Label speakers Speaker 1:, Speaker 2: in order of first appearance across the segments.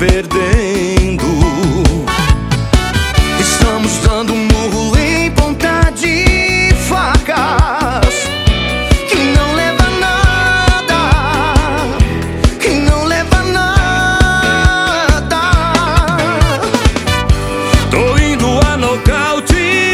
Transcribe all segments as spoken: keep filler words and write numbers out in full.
Speaker 1: perdendo. Estamos dando um murro em ponta de facas que não leva nada, que não leva nada. Tô indo a nocaute,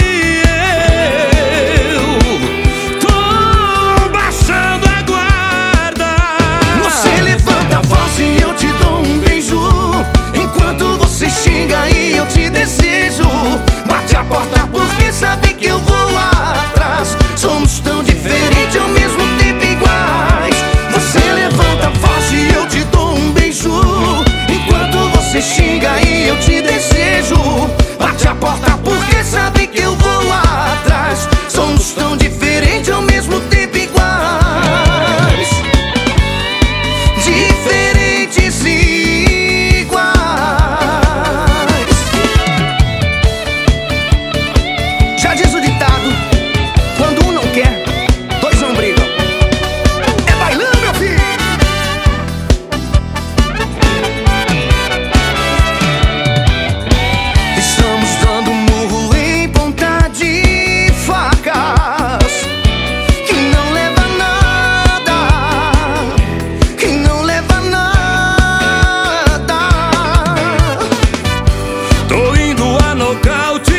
Speaker 1: eu tô baixando a guarda. Você levanta a voz e eu te dou um beijo, enquanto você xinga e eu te desejo. Bate a porta porque sabe que eu vou atrás. Somos tão diferentes ao mesmo tempo iguais. Você levanta a voz e eu te dou um beijo, enquanto você xinga e eu te desejo. Bate a porta porque sabe que eu vou atrás. Somos tão diferentes ao mesmo tempo iguais. Diferentes e iguais. Já diz o ditado: quando um não quer, dois não brigam. É bailão, meu filho! Estamos dando um murro em ponta de facas que não leva nada, que não leva nada. Tô indo a nocaute,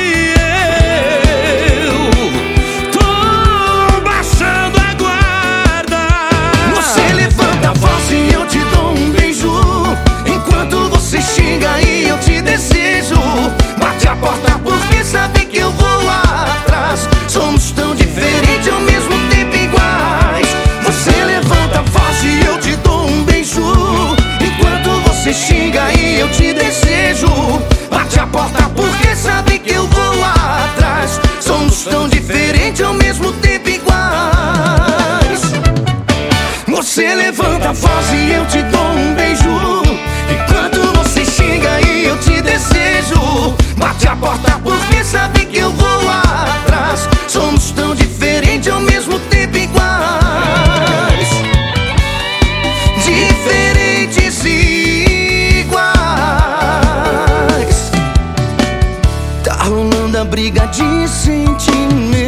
Speaker 1: eu tô baixando a guarda. Você levanta a voz e eu te dou um beijo, enquanto você xinga e eu te desejo. Bate a porta porque sabe que eu vou atrás. Somos tão diferentes ao mesmo tempo iguais. Você levanta a voz e eu te dou um beijo, enquanto você xinga e eu te desejo. Bate a porta porque sabe que eu vou atrás. Somos tão diferentes ao mesmo tempo iguais. Você levanta a voz e eu te dou um beijo, enquanto você xinga e eu te desejo. Bate a porta porque sabe que eu vou atrás. Somos tão diferentes ao mesmo tempo iguais. Diferentes e iguais. Tá rolando a briga de sentimento.